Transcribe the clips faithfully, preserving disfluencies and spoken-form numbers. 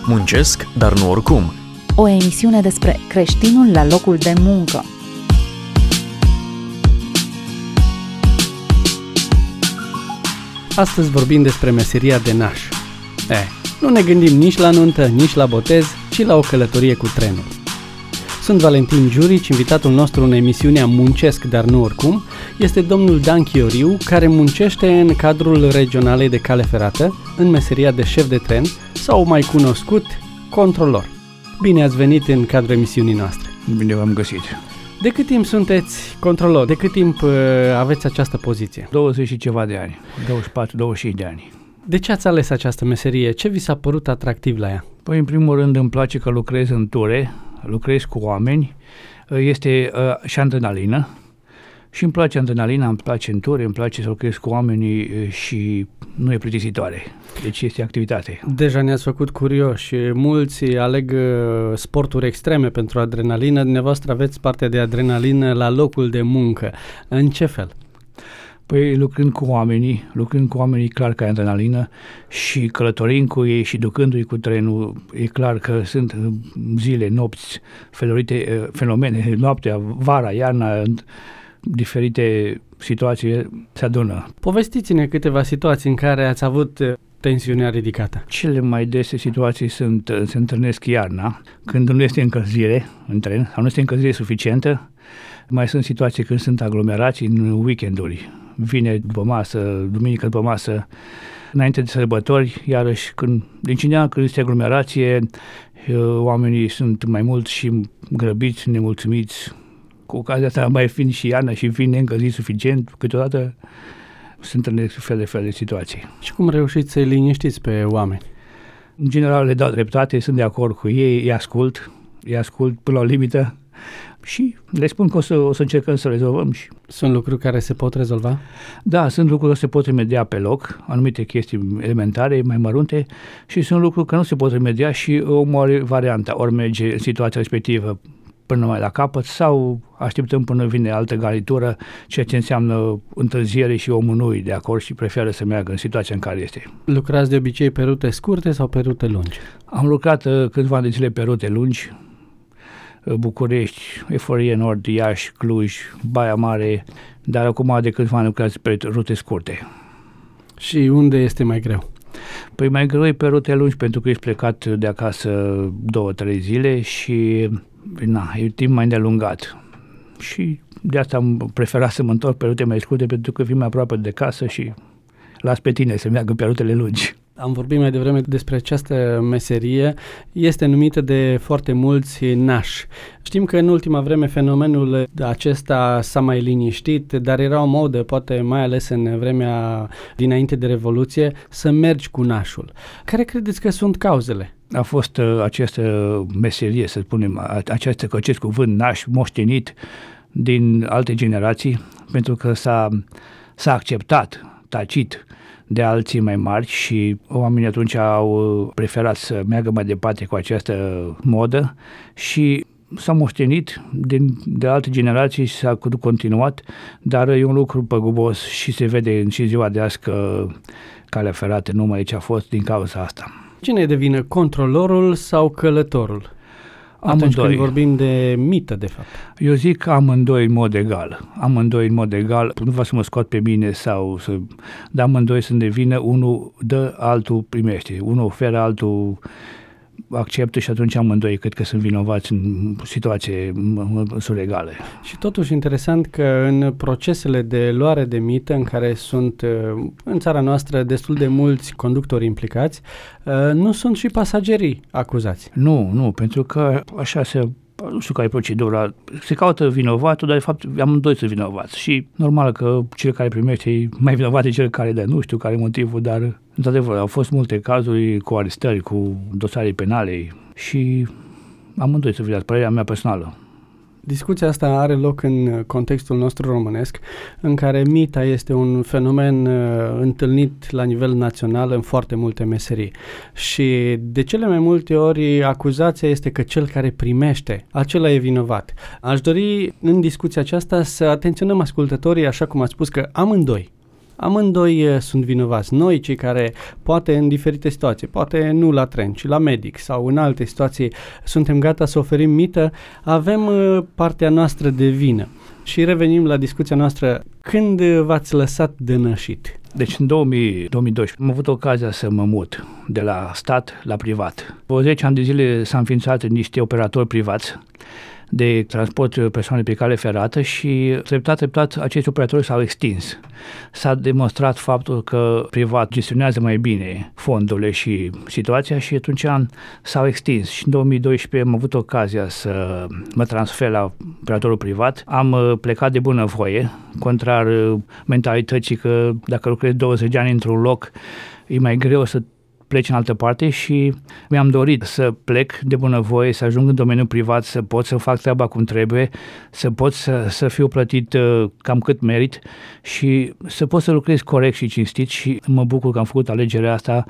Muncesc, dar nu oricum. O emisiune despre creștinul la locul de muncă. Astăzi vorbim despre meseria de naș. Eh, nu ne gândim nici la nuntă, nici la botez, ci la o călătorie cu trenul. Sunt Valentin Jurici, invitatul nostru în emisiunea Muncesc, dar nu oricum, este domnul Dan Chioriu, care muncește în cadrul regionalei de cale ferată, în meseria de șef de tren, sau mai cunoscut, controlor. Bine ați venit în cadrul emisiunii noastre. Bine v-am găsit. De cât timp sunteți controlor? De cât timp uh, aveți această poziție? douăzeci și ceva de ani, douăzeci și patru douăzeci și cinci de ani. De ce ați ales această meserie? Ce vi s-a părut atractiv la ea? Păi, în primul rând, îmi place că lucrez în ture, lucrez cu oameni, este uh, și adrenalină. Și îmi place adrenalina, îmi place în ture, îmi place să lucrez cu oamenii și nu e plictisitoare. Deci este activitate. Deja ne-ați făcut curioși. Mulți aleg sporturi extreme pentru adrenalină. Dumneavoastră aveți partea de adrenalină la locul de muncă. În ce fel? Păi lucrând cu oamenii, lucrând cu oamenii, clar că e adrenalină, și călătorind cu ei și ducându-i cu trenul, e clar că sunt zile, nopți, felurite, fenomene, noaptea, vara, iarna, diferite situații se adună. Povestiți-ne câteva situații în care ați avut tensiunea ridicată. Cele mai dese situații sunt, se întâlnesc iarna, când nu este încălzire în tren, sau nu este încălzire suficientă. Mai sunt situații când sunt aglomerații în weekenduri, vineri după masă, duminică după masă, înainte de sărbători, iarăși când, din cineva, când este aglomerație, oamenii sunt mai mulți și grăbiți, nemulțumiți. Cu ocazia asta, mai fiind și iarna și fiind neîncălzit suficient, câteodată se întâlnesc fel de fel de situații. Și cum reușiți să-i liniștiți pe oameni? În general le dau dreptate, sunt de acord cu ei, îi ascult, îi ascult până la o limită și le spun că o să, o să încercăm să rezolvăm. Și... Sunt lucruri care se pot rezolva? Da, sunt lucruri care se pot remedia pe loc, anumite chestii elementare, mai mărunte, și sunt lucruri care nu se pot remedia și omul are varianta, ori merge în situația respectivă până mai la capăt sau așteptăm până vine altă garnitură, ceea ce înseamnă întârziere și omul nu e de acord și preferă să meargă în situația în care este. Lucrați de obicei pe rute scurte sau pe rute lungi? Am lucrat uh, câțiva de zile pe rute lungi, uh, București, Eforie Nord, Iași, Cluj, Baia Mare, dar acum de câțiva ani lucrați pe rute scurte. Și unde este mai greu? Păi mai greu e pe rute lungi, pentru că ești plecat de acasă două, trei zile și na, e timp mai îndelungat. Și de asta am preferat să mă întorc pe rute mai scurte, pentru că vin mai aproape de casă și las pe tine să meargă pe rutele lungi. Am vorbit mai devreme despre această meserie, este numită de foarte mulți nași. Știm că în ultima vreme fenomenul acesta s-a mai liniștit, dar era o modă, poate mai ales în vremea dinainte de Revoluție, să mergi cu nașul. Care credeți că sunt cauzele? A fost uh, această meserie, să spunem, această, acest cuvânt naș moștenit din alte generații, pentru că s-a, s-a acceptat, tacit, de alții mai mari și oamenii atunci au preferat să meargă mai departe cu această modă și s-a moștenit din, de alte generații și s-a continuat, dar e un lucru păgubos și se vede în și ziua de azi că calea ferată nu mai e ce a fost din cauza asta. Cine devine, controlorul sau călătorul? Atunci amândoi. Când vorbim de mită, de fapt. Eu zic că amândoi în mod egal. Amândoi în mod egal. Nu vreau să mă scot pe mine sau să... Dar amândoi sunt de vină. Unul dă, altul primește. Unul oferă, altul acceptă și atunci amândoi cred că sunt vinovați în situație suregale. Și totuși interesant că în procesele de luare de mită, în care sunt în țara noastră destul de mulți conductori implicați, nu sunt și pasagerii acuzați. Nu, nu, pentru că așa se... Nu știu care e procedura, se caută vinovatul, dar de fapt amândoi sunt vinovați și normal că cel care primește e mai vinovat de cel care dă, nu știu care e motivul, dar într-adevăr au fost multe cazuri cu arestări, cu dosare penale și amândoi sunt vinovați, părerea mea personală. Discuția asta are loc în contextul nostru românesc, în care mita este un fenomen uh, întâlnit la nivel național în foarte multe meserii. Și de cele mai multe ori acuzația este că cel care primește, acela e vinovat. Aș dori în discuția aceasta să atenționăm ascultătorii, așa cum ați spus, că amândoi Amândoi sunt vinovați. Noi, cei care, poate în diferite situații, poate nu la tren, ci la medic sau în alte situații, suntem gata să oferim mită, avem partea noastră de vină. Și revenim la discuția noastră. Când v-ați lăsat de nășit? Deci în două mii doisprezece am avut ocazia să mă mut de la stat la privat. Pe zece ani de zile s-au înființat niște operatori privați de transport persoane pe cale ferată și treptat, treptat acești operatori s-au extins. S-a demonstrat faptul că privat gestionează mai bine fondurile și situația și atunci s-au extins. Și în două mii doisprezece am avut ocazia să mă transfer la operatorul privat. Am plecat de bunăvoie, contrar mentalității că dacă lucrezi douăzeci de ani într-un loc, e mai greu să pleci în altă parte și mi-am dorit să plec de bunăvoie, să ajung în domeniul privat, să pot să fac treaba cum trebuie, să pot să, să fiu plătit uh, cam cât merit și să pot să lucrez corect și cinstit și mă bucur că am făcut alegerea asta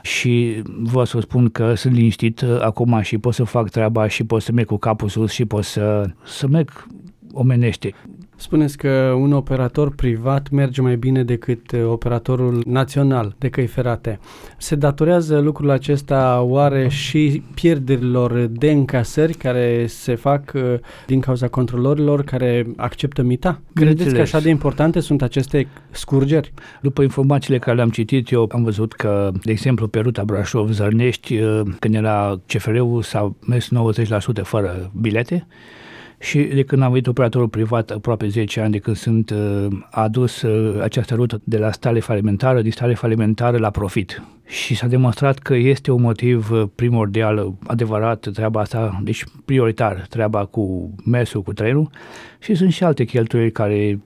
și vă să spun că sunt liniștit uh, acum și pot să fac treaba și pot să merg cu capul sus și pot să, să merg omenește. Spuneți că un operator privat merge mai bine decât operatorul național de căi ferate. Se datorează lucrul acesta oare și pierderilor de încasări care se fac din cauza controlorilor care acceptă mita? Credeți că așa de importante sunt aceste scurgeri? După informațiile care le-am citit, eu am văzut că, de exemplu, pe ruta Brașov-Zărnești, când era C F R-ul, s-au mers nouăzeci la sută fără bilete. Și de când am venit operatorul privat, aproape zece ani de când sunt uh, adus uh, această rută de la stare falimentară, din stare falimentară la profit. Și s-a demonstrat că este un motiv uh, primordial, adevărat, treaba asta, deci prioritar, treaba cu mersul, cu trenul și sunt și alte cheltuieli care,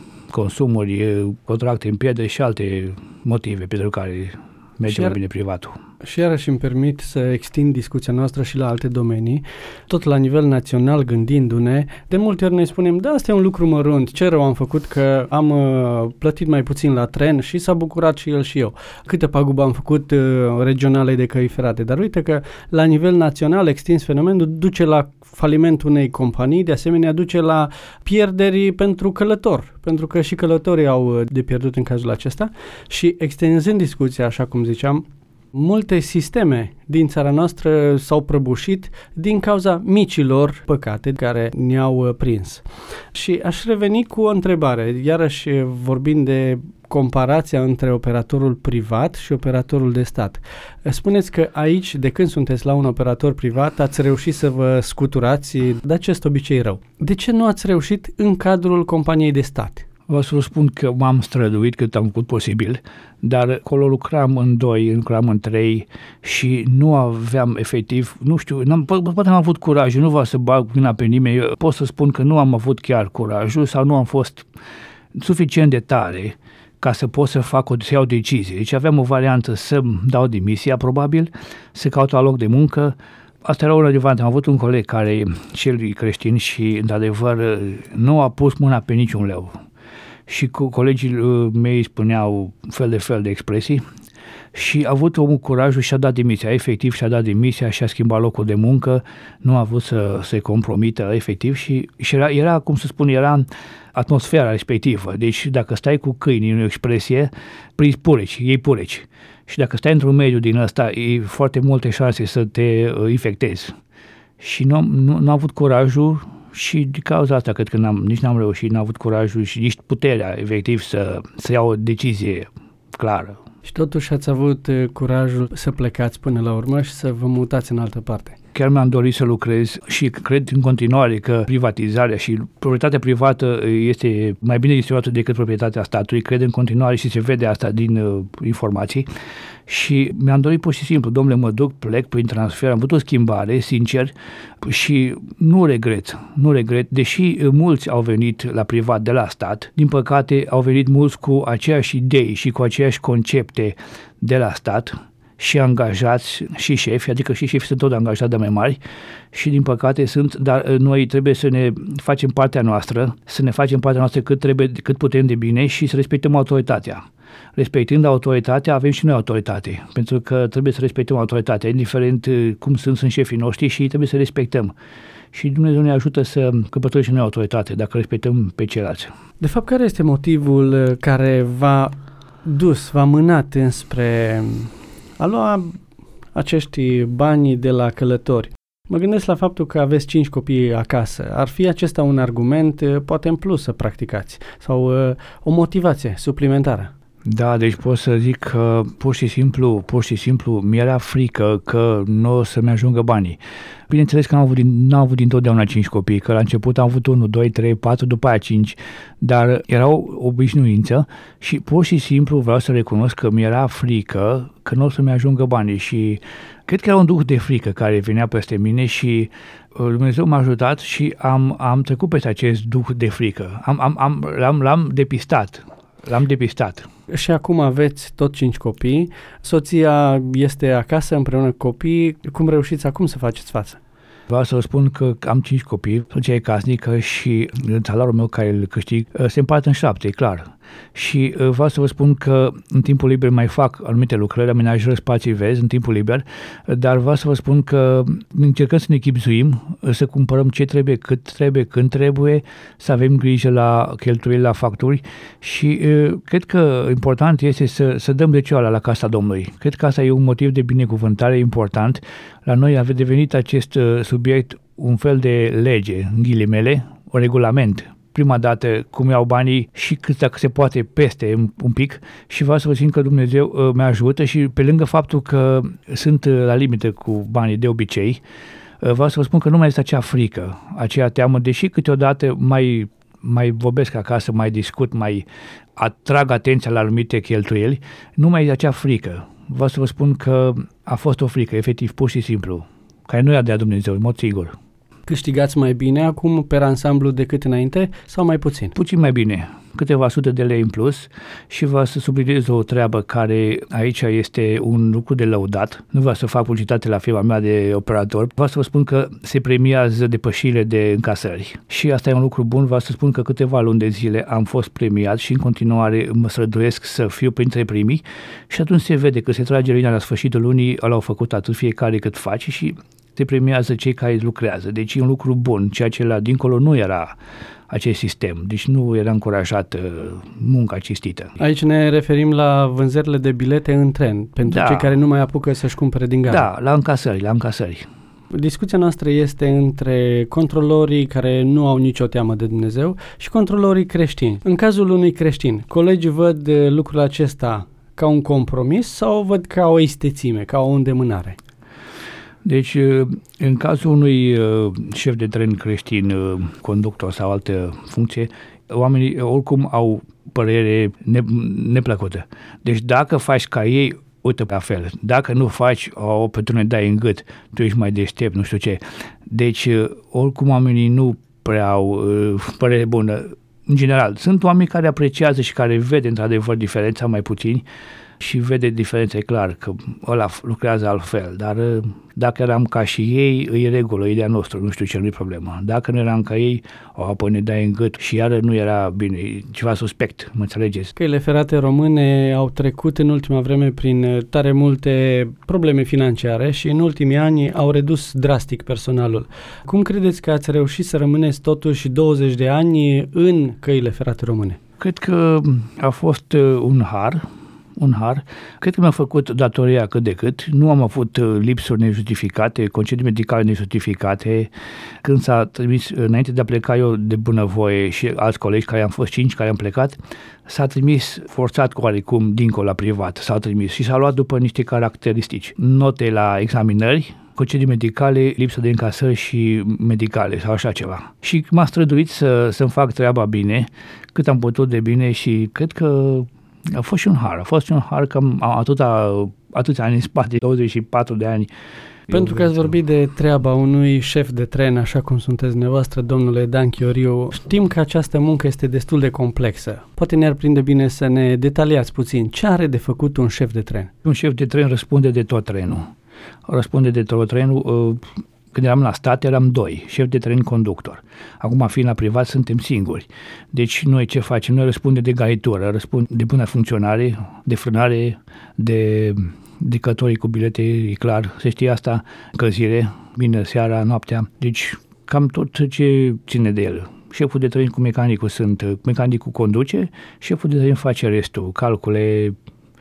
consumuri, contracte în pierdere și alte motive pentru care merge mai bine privatul. Și iarăși îmi permit să extind discuția noastră și la alte domenii, tot la nivel național gândindu-ne, de multe ori noi spunem, da, asta e un lucru mărunt, ce rău am făcut că am uh, plătit mai puțin la tren și s-a bucurat și el și eu. Câte pagubă am făcut uh, regionale de căi ferate, dar uite că la nivel național extins fenomenul duce la falimentul unei companii, de asemenea duce la pierderi pentru călător, pentru că și călătorii au de pierdut în cazul acesta și extinzând discuția, așa cum ziceam, multe sisteme din țara noastră s-au prăbușit din cauza micilor păcate care ne-au prins. Și aș reveni cu o întrebare, iarăși vorbind de comparația între operatorul privat și operatorul de stat. Spuneți că aici, de când sunteți la un operator privat, ați reușit să vă scuturați de acest obicei rău. De ce nu ați reușit în cadrul companiei de stat? Vă să spun că m-am străduit cât am făcut posibil, dar acolo lucram în doi, lucram în trei și nu aveam efectiv, nu știu, n-am, poate am avut curajul, nu vreau să bag vina pe nimeni, eu pot să spun că nu am avut chiar curajul sau nu am fost suficient de tare ca să pot să fac o, să iau decizie. Deci aveam o variantă să dau demisia, probabil, să caut un loc de muncă. Asta era un adevărat. Am avut un coleg care și el e creștin și, într-adevăr, nu a pus mâna pe niciun leu. Și cu colegii mei spuneau fel de fel de expresii și a avut omul curajul și a dat demisia, efectiv și-a dat demisia și a schimbat locul de muncă, nu a vrut să se compromită efectiv și, și era, era, cum să spun, era atmosfera respectivă, deci dacă stai cu câini în o expresie, prinzi pureci, iei pureci și dacă stai într-un mediu din ăsta, e foarte multe șanse să te uh, infectezi și nu, nu, nu a avut curajul. Și din cauza asta cred că n-am, nici n-am reușit, n-am avut curajul și nici puterea, efectiv, să, să iau o decizie clară. Și totuși ați avut curajul să plecați până la urmă și să vă mutați în altă parte. Chiar mi-am dorit să lucrez și cred în continuare că privatizarea și proprietatea privată este mai bine gestionată decât proprietatea statului. Cred în continuare și se vede asta din uh, informații. Și mi-am dorit pur și simplu, domnule, mă duc, plec prin transfer, am văzut o schimbare, sincer, și nu regret, nu regret, deși mulți au venit la privat de la stat, din păcate au venit mulți cu aceeași idei și cu aceeași concepte de la stat, și angajați și șefi, adică și șefii sunt tot angajați de mai mari și din păcate sunt, dar noi trebuie să ne facem partea noastră, să ne facem partea noastră cât trebuie, cât putem de bine și să respectăm autoritatea. Respectând autoritatea, avem și noi autoritate, pentru că trebuie să respectăm autoritatea, indiferent cum sunt, sunt șefii noștri și trebuie să respectăm. Și Dumnezeu ne ajută să căpătăm și noi autoritate, dacă respectăm pe ceilalți. De fapt, care este motivul care v-a dus, v-a mânat înspre a lua acești bani de la călători. Mă gândesc la faptul că aveți cinci copii acasă. Ar fi acesta un argument, poate în plus, să practicați sau o motivație suplimentară? Da, deci pot să zic că pur și simplu, pur și simplu mi-era frică că nu o să-mi ajungă banii. Bineînțeles că n-am avut, din, n-am avut dintotdeauna cinci copii, că la început am avut unu, doi, trei, patru, după aia cinci, dar era o obișnuință și pur și simplu vreau să recunosc că mi-era frică că nu o să-mi ajungă banii și cred că era un duh de frică care venea peste mine și Dumnezeu m-a ajutat și am, am trecut peste acest duh de frică. Am, am, am, l-am, l-am depistat. L-am depistat. Și acum aveți tot cinci copii, soția este acasă împreună cu copii. Cum reușiți acum să faceți față? Vreau să vă spun că am cinci copii, soția e casnică și salariul meu care îl câștig se împarte în șapte, e clar. Și vreau să vă spun că în timpul liber mai fac anumite lucrări, amenajări spații verzi în timpul liber, dar vreau să vă spun că încercăm să ne chibzuim, să cumpărăm ce trebuie, cât trebuie, când trebuie, să avem grijă la cheltuieli, la facturi și cred că important este să, să dăm decioala la casa Domnului. Cred că asta e un motiv de binecuvântare important. La noi a devenit acest subiect un fel de lege, în ghilimele, un regulament. Prima dată cum iau banii și cât dacă se poate peste un pic și vreau să vă spun că Dumnezeu uh, mă ajută și pe lângă faptul că sunt uh, la limită cu banii de obicei, uh, vreau să vă spun că nu mai este acea frică, aceea teamă, deși câteodată mai, mai vorbesc acasă, mai discut, mai atrag atenția la anumite cheltuieli, nu mai este acea frică. Vreau să vă spun că a fost o frică, efectiv, pur și simplu, care nu era de a Dumnezeu, în mod sigur. Câștigați mai bine acum per ansamblu decât înainte sau mai puțin? Puțin mai bine, câteva sute de lei în plus și vreau să subliniez o treabă care aici este un lucru de lăudat. Nu vreau să fac publicitate la firma mea de operator, vreau să vă spun că se premiază depășirile de încasări și asta e un lucru bun. Vreau să spun că câteva luni de zile am fost premiat și în continuare mă străduiesc să fiu printre primii și atunci se vede că se trage linia la sfârșitul lunii, l-au făcut atât fiecare cât face și se premiază cei care lucrează. Deci e un lucru bun, ceea ce la dincolo nu era acest sistem. Deci nu era încurajată munca cinstită. Aici ne referim la vânzările de bilete în tren, pentru da. cei care nu mai apucă să-și cumpere din gara. Da, la încasări, la încasări. Discuția noastră este între controlorii care nu au nicio teamă de Dumnezeu și controlorii creștini. În cazul unui creștin, colegii văd lucrul acesta ca un compromis sau o văd ca o istețime, ca o îndemânare? Deci, în cazul unui șef de tren creștin, conductor sau altă funcție, oamenii oricum au părere neplăcută. Deci dacă faci ca ei, uite la fel. Dacă nu faci, o, pe tu ne dai în gât, tu ești mai deștept, nu știu ce. Deci, oricum oamenii nu prea au părere bună. În general, sunt oameni care apreciază și care vede într-adevăr diferența, mai puțini, și vede diferența, e clar că ăla lucrează altfel, dar dacă eram ca și ei, e regulă, e de-a nostru, nu știu ce, nu-i problemă. Dacă nu eram ca ei, o, apoi ne dai în gât și iară nu era bine, ceva suspect, mă înțelegeți? Căile ferate române au trecut în ultima vreme prin tare multe probleme financiare și în ultimii ani au redus drastic personalul. Cum credeți că ați reușit să rămâneți totuși douăzeci de ani în căile ferate române? Cred că a fost un har, un har. Cred că mi-a făcut datoria cât de cât. Nu am avut lipsuri nejustificate, concedii medicale nejustificate. Când s-a trimis, înainte de a pleca eu de bunăvoie și alți colegi, care am fost cinci, care am plecat, s-a trimis forțat cu oarecum dincolo la privat. S-a trimis și s-a luat după niște caracteristici. Note la examinări, concedii medicale, lipsă de încasări și medicale sau așa ceva. Și m-a străduit să, să-mi fac treaba bine, cât am putut de bine și cred că a fost și un har, a fost și un har că am atâta, atâția ani în spate, douăzeci și patru de ani. Pentru că ați vorbit de treaba unui șef de tren, așa cum sunteți dumneavoastră, domnule Dan Chioriu, știm că această muncă este destul de complexă. Poate ne-ar prinde bine să ne detaliați puțin. Ce are de făcut un șef de tren? Un șef de tren răspunde de tot trenul. Răspunde de tot trenul. Când eram la stat, eram doi, șef de tren, conductor. Acum, fiind la privat, suntem singuri. Deci, noi ce facem? Noi răspundem de garitură, răspundem de bună funcționare, de frânare, de indicatorii cu bilete, e clar, se știe asta, încălzire, bine seara, noaptea. Deci, cam tot ce ține de el. șeful de teren cu mecanicul sunt, mecanicul conduce, șeful de teren face restul, calcule,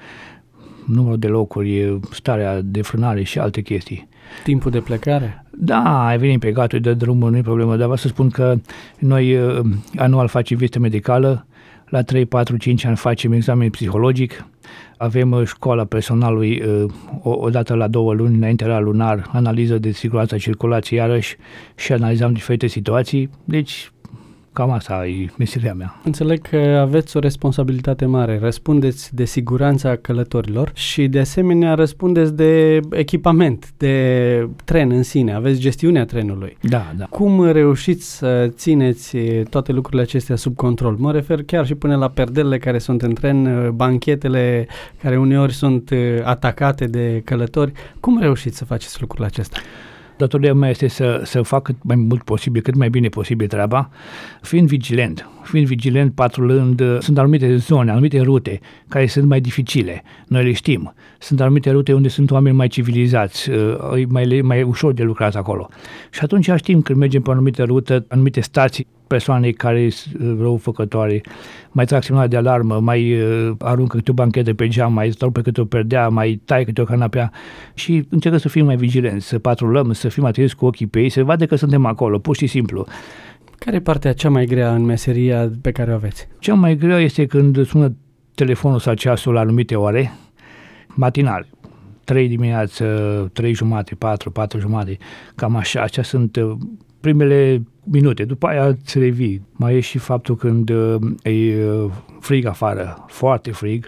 numărul de locuri, starea de frânare și alte chestii. Timpul de plecare? Da, ai venit pe gatul, de drumul, nu e problemă, dar vreau să spun că noi anual facem vizită medicală, la trei, patru, cinci ani facem examen psihologic, avem școala personalului o, o dată la două luni, înainte la lunar, analiză de siguranță circulației iarăși și analizăm diferite situații, deci cam asta e meseria mea. Înțeleg că aveți o responsabilitate mare, răspundeți de siguranța călătorilor și de asemenea răspundeți de echipament, de tren în sine, aveți gestiunea trenului. Da, da. Cum reușiți să țineți toate lucrurile acestea sub control? Mă refer chiar și până la perdelele care sunt în tren, banchetele care uneori sunt atacate de călători. Cum reușiți să faceți lucrurile acestea? Datoria mea este să, să fac cât mai mult posibil, cât mai bine posibil treaba, fiind vigilent, fiind vigilent, patrulând. Sunt anumite zone, anumite rute care sunt mai dificile, noi le știm. Sunt anumite rute unde sunt oameni mai civilizați, mai, mai ușor de lucrat acolo. Și atunci știm când mergem pe o anumită rută, anumite stații, persoane care sunt răufăcătoare, mai trag semnale de alarmă, mai uh, aruncă câte o banchetă pe geam, mai stau pe câte o perdea, mai tai câte o canapea și încercă să fim mai vigilenți, să patrulăm, să fim atenți cu ochii pe ei, să vadă că suntem acolo, pur și simplu. Care e partea cea mai grea în meseria pe care o aveți? Cea mai grea este când sună telefonul sau ceasul la anumite ore, matinale. Trei dimineață, trei jumate, patru, patru jumate, cam așa, acestea sunt uh, primele minute, după aia îți revii. Mai e și faptul când uh, e uh, frig afară, foarte frig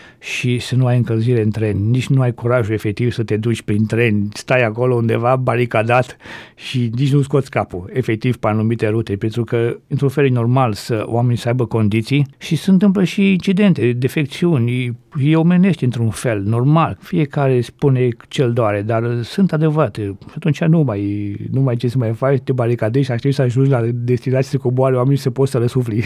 și să nu ai încălzire în tren, nici nu ai curajul efectiv să te duci prin tren, stai acolo undeva baricadat și nici nu scoți capul, efectiv pe anumite rute, pentru că într-un fel e normal să oamenii să aibă condiții și se întâmplă și incidente, defecțiuni, e omenești într-un fel, normal, fiecare spune ce-l doare, dar sunt adevărate, și atunci nu mai, nu mai ce să mai faci, te baricadezi și aștepți să ajungi la destinație să coboare oamenii să poți să răsufli.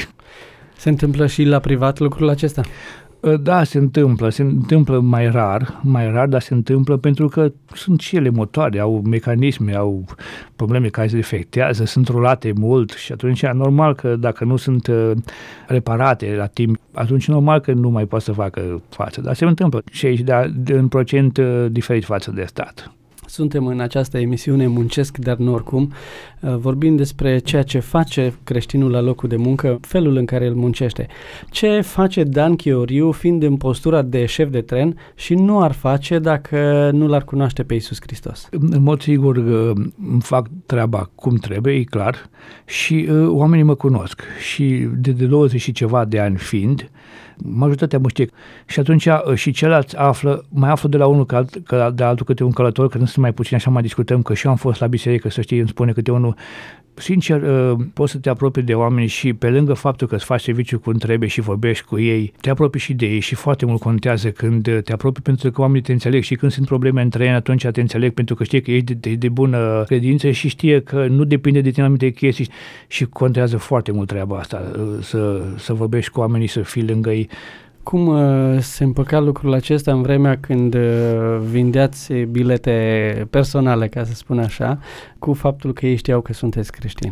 Se întâmplă și la privat lucrul acesta? Da, se întâmplă, se întâmplă mai rar, mai rar, dar se întâmplă pentru că sunt și ele motoare, au mecanisme, au probleme care se defectează, sunt rulate mult și atunci e normal că dacă nu sunt uh, reparate la timp, atunci normal că nu mai poate să facă față, dar se întâmplă și aici de, de, în procent uh, diferit față de stat. Suntem în această emisiune Muncesc, dar nu oricum, vorbim despre ceea ce face creștinul la locul de muncă, felul în care îl muncește. Ce face Dan Chioriu fiind în postura de șef de tren și nu ar face dacă nu l-ar cunoaște pe Iisus Hristos? În mod sigur îmi fac treaba cum trebuie, e clar, și uh, oamenii mă cunosc și de, de douăzeci și ceva de ani fiind, majoritatea mă știe. Și atunci și ceilalți află, mai află de la unul că de altul câte un călător, că nu sunt mai puțini, așa mai discutăm, că și eu am fost la biserică, să știi, îmi spune câte unul. Sincer, poți să te apropii de oameni și pe lângă faptul că îți faci serviciu cum trebuie și vorbești cu ei, te apropii și de ei și foarte mult contează când te apropii pentru că oamenii te înțeleg și când sunt probleme în tren, atunci te înțeleg pentru că știe că ești de, de, de bună credință și știe că nu depinde de tine anumite chestii și contează foarte mult treaba asta, să, să vorbești cu oamenii, să fii lângă ei. Cum uh, se împăca lucrul acesta în vremea când uh, vindeați bilete personale, ca să spun așa, cu faptul că ei știau că sunteți creștini?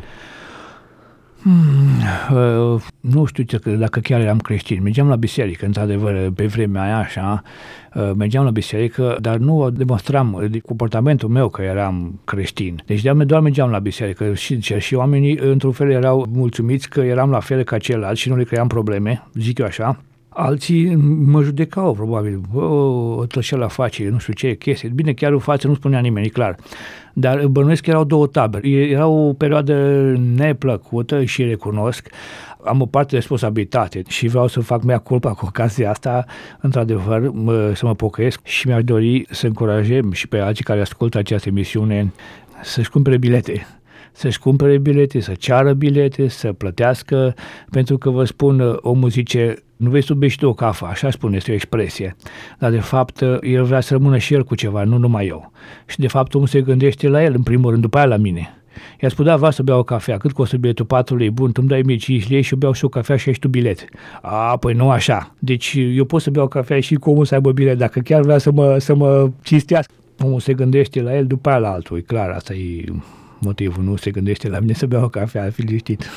Hmm, uh, nu știu ce, dacă chiar eram creștini. Mergeam la biserică, într-adevăr, pe vremea aia, așa, uh, mergeam la biserică, dar nu demonstram de comportamentul meu că eram creștin. Deci doar mergeam la biserică și, și oamenii, într-un fel, erau mulțumiți că eram la fel ca ceilalți și nu le cream probleme, zic eu așa. Alții mă judecau, probabil, o tășeală face, nu știu ce, chestii. Bine, chiar în față nu spunea nimeni, clar. Dar bănuiesc că erau două tabere. Era o perioadă neplăcută și recunosc. Am o parte de responsabilitate și vreau să fac mea culpa cu ocazia asta, într-adevăr, mă, să mă pocăiesc și mi-aș dori să încurajăm și pe alții care ascultă această emisiune să-și cumpere bilete. Să-și cumpere bilete, să ceară bilete, să plătească, pentru că vă spun, omul zice, nu vei să bei și tu o cafă, așa spune, este o expresie, dar de fapt el vrea să rămână și el cu ceva, nu numai eu. Și de fapt omul se gândește la el, în primul rând, după aia la mine. I-a spus, da, vreau să beau o cafea, cât costă biletul? patru lei, bun, tu îmi dai mie cinci lei și eu beau și o cafea și ești tu bilet. A, păi nu așa, deci eu pot să beau o cafea și cu omul să aibă bilet, dacă chiar vrea să mă, să mă cinstească. Omul se gândește la el, după aia la altul, e clar, asta e motivul, nu se gândește la mine să beau o cafea, fi liniștit.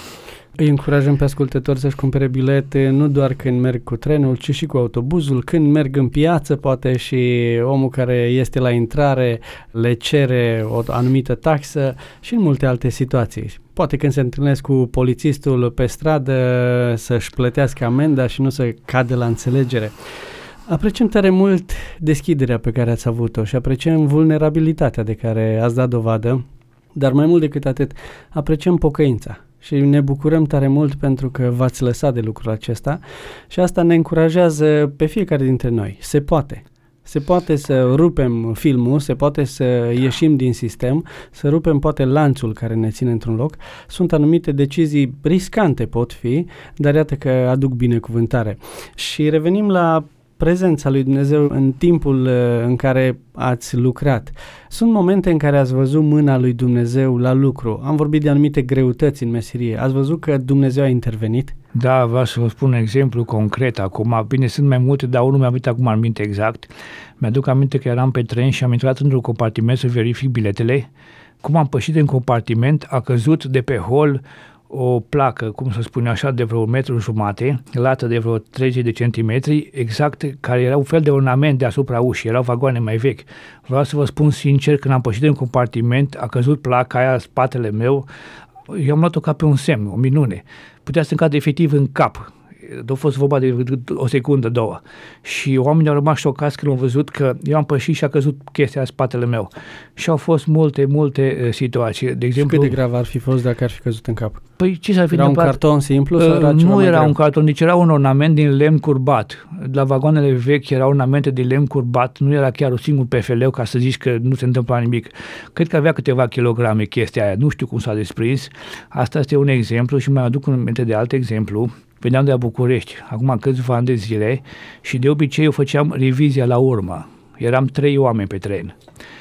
Îi încurajăm pe ascultători să-și cumpere bilete nu doar când merg cu trenul, ci și cu autobuzul, când merg în piață, poate și omul care este la intrare le cere o anumită taxă și în multe alte situații. Poate când se întâlnesc cu polițistul pe stradă să-și plătească amenda și nu să cadă la înțelegere. Apreciem tare mult deschiderea pe care ați avut-o și apreciem vulnerabilitatea de care ați dat dovadă, dar mai mult decât atât, apreciem pocăința. Și ne bucurăm tare mult pentru că v-ați lăsat de lucrul acesta și asta ne încurajează pe fiecare dintre noi. Se poate. Se poate să rupem filmul, se poate să ieșim din sistem, să rupem poate lanțul care ne ține într-un loc. Sunt anumite decizii riscante pot fi, dar iată că aduc binecuvântare. Și revenim la prezența lui Dumnezeu în timpul în care ați lucrat. Sunt momente în care ați văzut mâna lui Dumnezeu la lucru. Am vorbit de anumite greutăți în meserie. Ați văzut că Dumnezeu a intervenit? Da, vreau să vă spun un exemplu concret acum. Bine, sunt mai multe, dar unul mi-a venit acum în minte exact. Mi-aduc aminte că eram pe tren și am intrat într-un compartiment să verific biletele. Cum am pășit în compartiment, a căzut de pe hol o placă, cum să spune așa, de vreo un metru jumate, lată de vreo treizeci de centimetri, exact, care era un fel de ornament deasupra ușii, erau vagoane mai vechi. Vreau să vă spun sincer, când am pășit în compartiment, a căzut placa aia în spatele meu, eu am luat-o ca pe un semn, o minune. Putea să-mi cadă efectiv în cap. A fost vorba de o secundă, două. Și oamenii au rămas șocați când au văzut că eu am pășit și a căzut chestia în spatele meu. Și au fost multe, multe uh, situații. De exemplu, cât de grav ar fi fost dacă ar fi căzut în cap? Păi ce s-ar fi Era întâmplat? un carton simplu? Sau Uh, era ceva nu mai era grav? un carton, nici era un ornament din lemn curbat. La vagoanele vechi erau ornamente de lemn curbat, nu era chiar un singur P F L ca să zici că nu se întâmpla nimic. Cred că avea câteva kilograme chestia aia, nu știu cum s-a desprins. Asta este un exemplu și mai aduc în minte de alt exemplu. Veneam de la București, acum câțiva ani de zile, și de obicei eu făceam revizia la urmă. Eram trei oameni pe tren.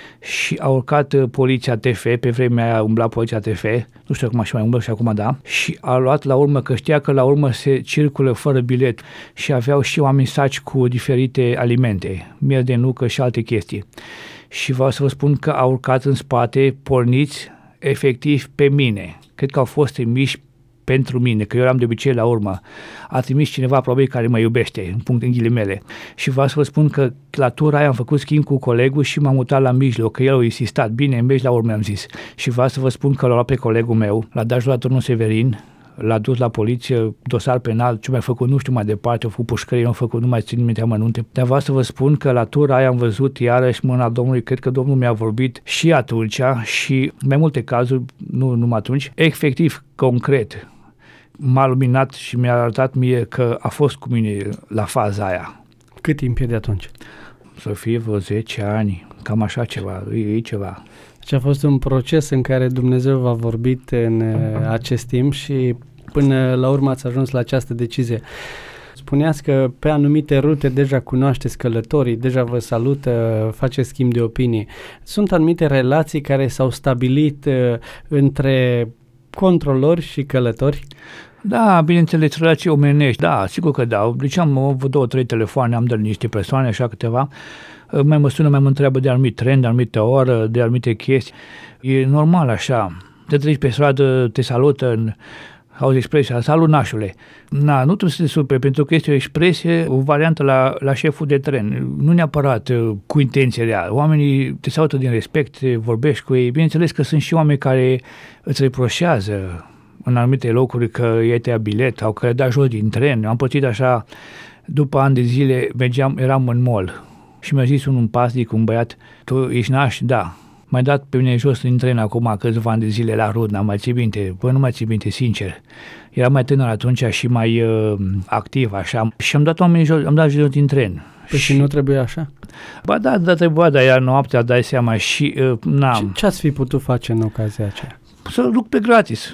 Și a urcat uh, poliția T F, pe vremea aia umbla poliția T F, nu știu acum și mai umblă și acum da, și a luat la urmă, că știa că la urmă se circulă fără bilet și aveau și oameni saci cu diferite alimente, miel de nucă și alte chestii. Și vreau să vă spun că a urcat în spate, porniți efectiv pe mine. Cred că au fost trimiși pentru mine, că eu eram de obicei la urmă. A trimis cineva probabil care mă iubește, în punct în ghilimele. Și vreau să vă spun că la tura aia am făcut schimb cu colegul și m-am mutat la mijloc, că el a insistat. Bine, mergi la urmă, am zis. Și vreau să vă spun că l-a luat pe colegul meu, l-a dat la turnul Severin, l-a dus la poliție, dosar penal, ce mai făcut, nu știu mai departe, au făcut pușcării, au făcut, nu mai țin minte amănunte. Dar vreau să vă spun că la tura aia am văzut iarăși mâna Domnului, cred că Domnul mi-a vorbit și atunci și mai multe cazuri, nu numai atunci, efectiv, concret. M-a luminat și mi-a arătat mie că a fost cu mine la faza aia. Cât timp e de atunci? Să fie vreo zece ani, cam așa ceva, e, e ceva. Deci a fost un proces în care Dumnezeu v-a vorbit în acest timp și până la urmă ați ajuns la această decizie. Spuneați că pe anumite rute deja cunoașteți călătorii, deja vă salută, faceți schimb de opinii. Sunt anumite relații care s-au stabilit uh, între controlori și călători? Da, bineînțeles, relații omenești, da, sigur că da. Deci am avut două, trei telefoane, am dat niște persoane, așa câteva, mai mă sună, mai mă întreabă de anumit tren, de anumite oră, de anumite chestii. E normal așa, te treci pe stradă, te salută, în, auzi expresia, salut nașule. Na, nu trebuie să te superi, pentru că este o expresie, o variantă la, la șeful de tren, nu neapărat cu intenție rea. Oamenii te salută din respect, vorbești cu ei. Bineînțeles că sunt și oameni care îți reproșează în anumite locuri că ei te ia bilet sau că le dai jos din tren. Am pățit așa, după ani de zile, mergeam, eram în mall și mi-a zis un pasnic, un băiat, tu ești naș? Da. M-ai dat pe mine jos din tren acum câțiva ani de zile la Rudna, mai ții minte? Bă, nu mai ții minte, sincer. Eram mai tânăr atunci și mai uh, activ, așa. Și am dat oamenii jos, am dat jos din tren. Păi și nu trebuie așa? Ba da, da, trebuia, dar era noaptea, dai seama și uh, n-am. Ce ați fi putut face în ocazia aceea? Să duc pe gratis.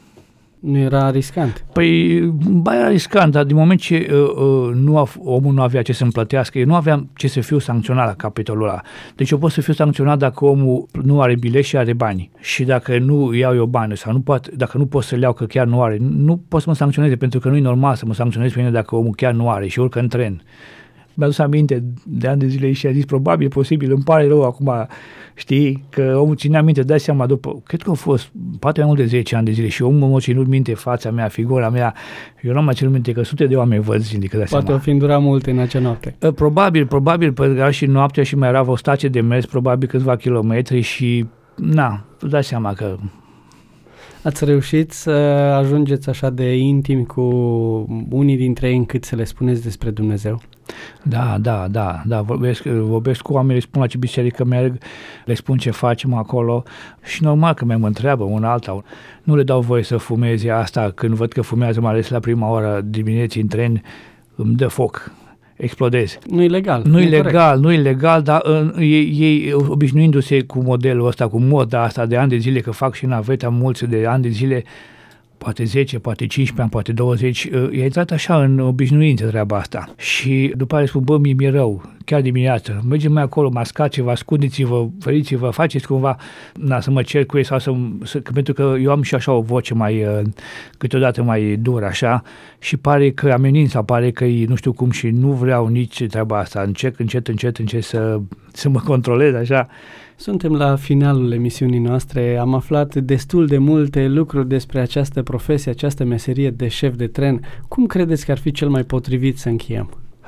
Nu era riscant? Păi, ba era riscant, dar din moment ce uh, uh, nu a, omul nu avea ce să-mi plătească, eu nu aveam ce să fiu sancționat la capitolul ăla. Deci eu pot să fiu sancționat dacă omul nu are bilet și are bani. Și dacă nu iau eu bani sau nu pot, dacă nu pot să-l iau că chiar nu are, nu pot să mă sancționeze, pentru că nu e normal să mă sancționez pe mine dacă omul chiar nu are și urcă în tren. mi-a adus aminte de ani de zile și a zis, probabil, posibil, îmi pare rău acum, știi, că omul ținea minte, dai seama, după, cred că au fost poate mai mult de zece ani de zile și omul m-a ținut minte fața mea, figura mea, eu nu m-am ținut minte că sute de oameni văd zilnic, dai seama. Poate o fi îndurat multe în acea noapte. Probabil, probabil, pentru că era și noaptea și mai era o stație de mers, probabil câțiva kilometri și, na, tu dai seama că... Ați reușit să ajungeți așa de intimi cu unii dintre ei încât să le spuneți despre Dumnezeu? Da, da, da, da, vorbesc, vorbesc cu oameni, le spun la ce biserică merg, le spun ce facem acolo și normal că mă întreabă una alta. Nu le dau voie să fumeze asta, când văd că fumează, mai ales la prima oră dimineții în tren, îmi dă foc. Explodezi. Nu e legal. Nu e legal, nu e legal, dar uh, ei, ei obișnuindu-se cu modelul ăsta, cu moda asta de ani de zile, că fac și naveta mulți de ani de zile, poate zece, poate cincisprezece ani, poate douăzeci, uh, i-a intrat așa în obișnuință treaba asta. Și după aceea spun, bă, mi-e mi rău, chiar dimineață, mergem mai acolo, mascați-vă, ascundeți-vă, feriți-vă, faceți cumva, na, să mă cer cu ei sau să, să că, pentru că eu am și așa o voce mai, uh, câteodată mai dură așa și pare că amenință, pare că nu știu cum și nu vreau nici treaba asta, încerc încet, încet, încet să, să mă controlez așa. Suntem la finalul emisiunii noastre, am aflat destul de multe lucruri despre această profesie, această meserie de șef de tren. Cum credeți că ar fi cel mai potrivit să încheiem?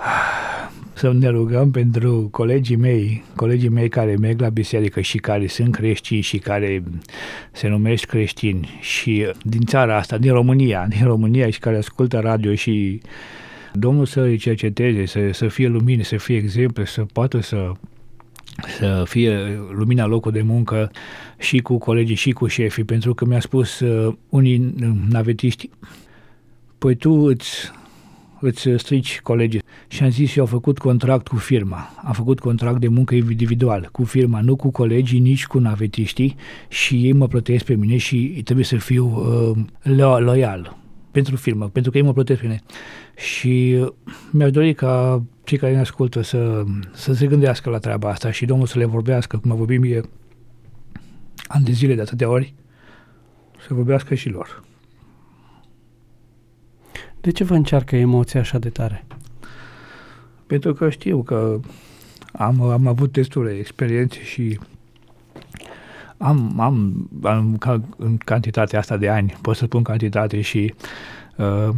Să ne rugăm pentru colegii mei, colegii mei care merg la biserică și care sunt creștini și care se numesc creștini și din țara asta, din România, din România și care ascultă radio și Domnul să îi cerceteze, să, să fie lumină, să fie exemplu, să poată să să fie lumina locul de muncă și cu colegii și cu șefii, pentru că mi-a spus uh, unii navetiști, păi tu îți, îți strici colegii. Și am zis, eu am făcut contract cu firma, am făcut contract de muncă individual cu firma, nu cu colegii, nici cu navetiștii și ei mă plătesc pe mine și trebuie să fiu uh, lo- loial pentru firmă, pentru că ei mă plătesc pe mine. Și uh, mi-aș dori ca cei care ne ascultă să, să se gândească la treaba asta și Domnul să le vorbească, cum a vorbit mie ani de zile de atâtea ori, să vorbească și lor. De ce vă încearcă emoția așa de tare? Pentru că știu că am, am avut destule experiențe și am, am, am ca, în cantitatea asta de ani, pot să spun cantitate și uh,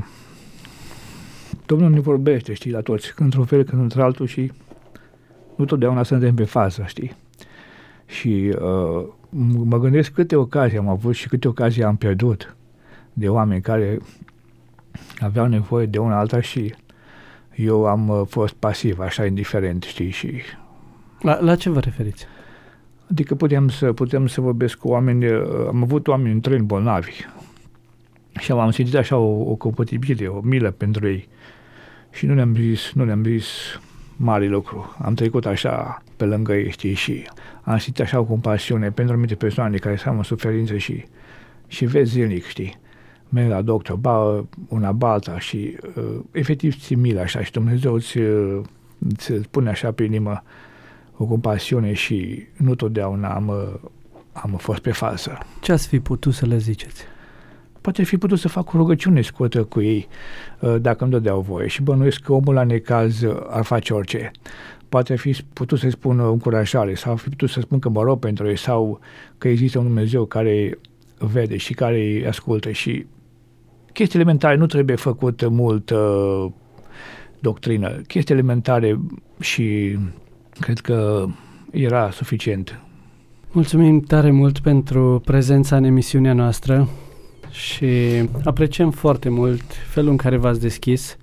Domnul ne vorbește, știi, la toți, într-un fel, când într-altul și nu totdeauna suntem pe fază, știi. Și uh, mă gândesc câte ocazii am avut și câte ocazii am pierdut de oameni care aveau nevoie de una alta și eu am uh, fost pasiv, așa, indiferent, știi, și... La, la ce vă referiți? Adică puteam să, puteam să vorbesc cu oameni, uh, am avut oameni în tren bolnavi și am simțit așa o, o compatibilitate, o milă pentru ei. Și nu ne-am zis, nu ne-am zis mare lucru. Am trecut așa pe lângă ei, știi, și am simțit așa o compasiune pentru anumite persoane care s-au în suferință și, și vezi zilnic, știi. Merg la doctor, ba una ba alta și uh, efectiv ți milă așa și Dumnezeu îți, uh, îți pune așa pe inimă o compasiune și nu totdeauna am, uh, am fost pe fază. Ce ați fi putut să le ziceți? Poate fi putut să fac o rugăciune scurtă cu ei, dacă îmi dădeau voie. Și bănuiesc că omul la necaz ar face orice. Poate fi putut să-i spun încurajare sau ar fi putut să spun că mă rog pentru ei sau că există un Dumnezeu care vede și care îi ascultă. Și chestii elementare, nu trebuie făcut mult uh, doctrină. Chestii elementare și cred că era suficient. Mulțumim tare mult pentru prezența în emisiunea noastră. Și apreciem foarte mult felul în care v-ați deschis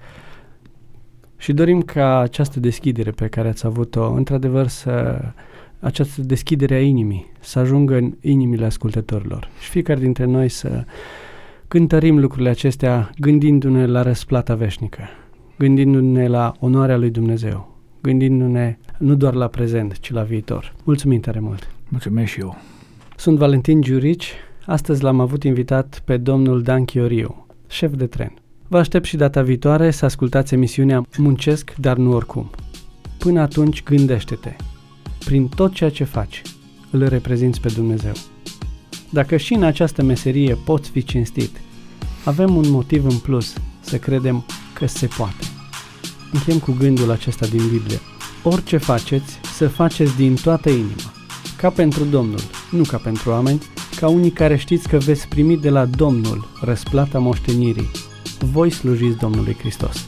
și dorim ca această deschidere pe care ați avut-o, într-adevăr, să, această deschidere a inimii, să ajungă în inimile ascultătorilor. Și fiecare dintre noi să cântărim lucrurile acestea gândindu-ne la răsplata veșnică, gândindu-ne la onoarea lui Dumnezeu, gândindu-ne nu doar la prezent, ci la viitor. Mulțumim tare mult! Mulțumesc și eu! Sunt Valentin Giurici. Astăzi l-am avut invitat pe domnul Dan Chioriu, șef de tren. Vă aștept și data viitoare să ascultați emisiunea Muncesc, dar nu oricum. Până atunci, gândește-te. Prin tot ceea ce faci, îl reprezinți pe Dumnezeu. Dacă și în această meserie poți fi cinstit, avem un motiv în plus să credem că se poate. Încheiem cu gândul acesta din Biblie. Orice faceți, să faceți din toată inima, ca pentru Domnul, nu ca pentru oameni, ca unii care știți că veți primi de la Domnul răsplata moștenirii. Voi slujiți Domnului Hristos.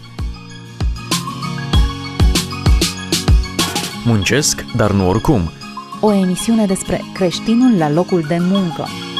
Muncesc, dar nu oricum. O emisiune despre creștinul la locul de muncă.